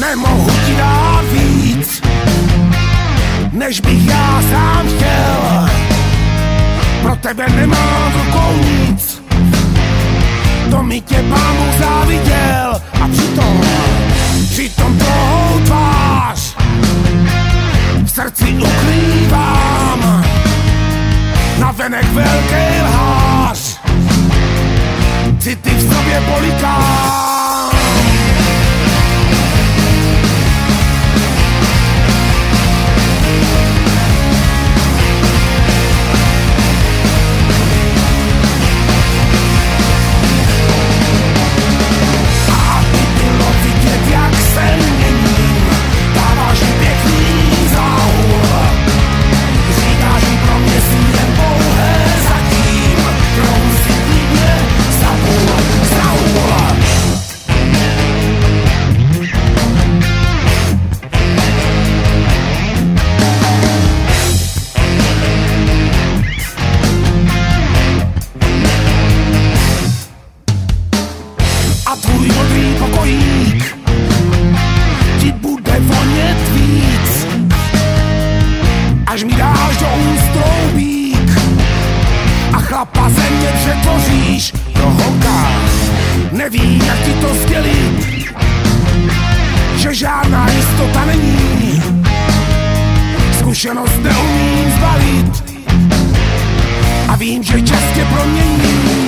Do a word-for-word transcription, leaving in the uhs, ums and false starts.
Nemohu ti dát víc, než bych já sám chtěl. Pro tebe nemám v rukou nic, to mi tě Pán Bůh záviděl. A přitom, přitom tvou tvář v srdci ukrývám, navenek velký lhář, city v sobě polikám. A tvůj modrý pokojík ti bude vonět víc, až mi dáš do úst troubík a chlapa ze mě přetvoříš do holka. Nevím, jak ti to sdělit, že žádná jistota není, zkušenost neumím zbalit a vím, že čas tě promění.